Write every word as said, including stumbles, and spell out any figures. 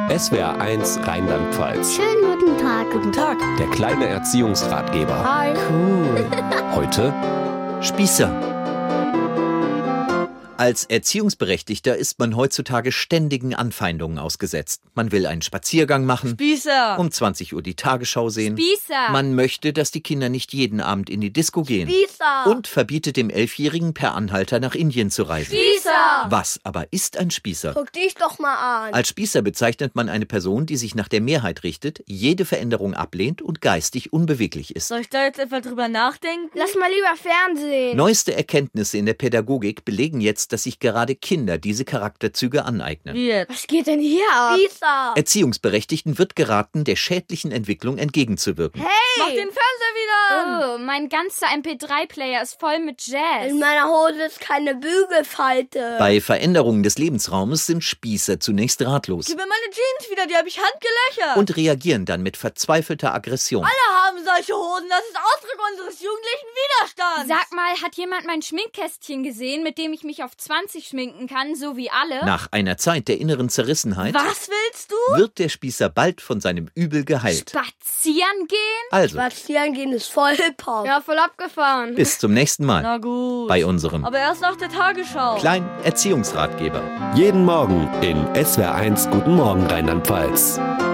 S W R eins Rheinland-Pfalz. Schönen guten Tag. Guten Tag. Der kleine Erziehungsratgeber. Hi. Cool. Heute Spießer. Als Erziehungsberechtigter ist man heutzutage ständigen Anfeindungen ausgesetzt. Man will einen Spaziergang machen, Spießer. um zwanzig Uhr die Tagesschau sehen. Spießer. Man möchte, dass die Kinder nicht jeden Abend in die Disco gehen. Spießer. Und verbietet dem Elfjährigen per Anhalter nach Indien zu reisen. Spießer. Was aber ist ein Spießer? Guck dich doch mal an. Als Spießer bezeichnet man eine Person, die sich nach der Mehrheit richtet, jede Veränderung ablehnt und geistig unbeweglich ist. Soll ich da jetzt etwa drüber nachdenken? Lass mal lieber Fernsehen. Neueste Erkenntnisse in der Pädagogik belegen jetzt, dass sich gerade Kinder diese Charakterzüge aneignen. Wie jetzt? Was geht denn hier ab? Spießer. Erziehungsberechtigten wird geraten, der schädlichen Entwicklung entgegenzuwirken. Mach den Fernseher wieder an! Oh, mein ganzer M P drei Player ist voll mit Jazz. In meiner Hose ist keine Bügelfalte. Bei Veränderungen des Lebensraumes sind Spießer zunächst ratlos Gib mir meine Jeans wieder, die habe ich handgelöchert. und reagieren dann mit verzweifelter Aggression. Alle haben solche Hosen, das ist Ausdruck unseres jugendlichen Widerstands. Sag mal, hat jemand mein Schminkkästchen gesehen, mit dem ich mich auf zwanzig schminken kann, so wie alle? Nach einer Zeit der inneren Zerrissenheit Was willst du? wird der Spießer bald von seinem Übel geheilt. Spazieren gehen? Also, Spazieren gehen ist voll Hip-Hop. Ja, voll abgefahren. bis zum nächsten Mal Na gut. bei unserem Aber erst nach der Tagesschau. kleinen Erziehungsratgeber. jeden Morgen in S W R eins Guten Morgen Rheinland-Pfalz.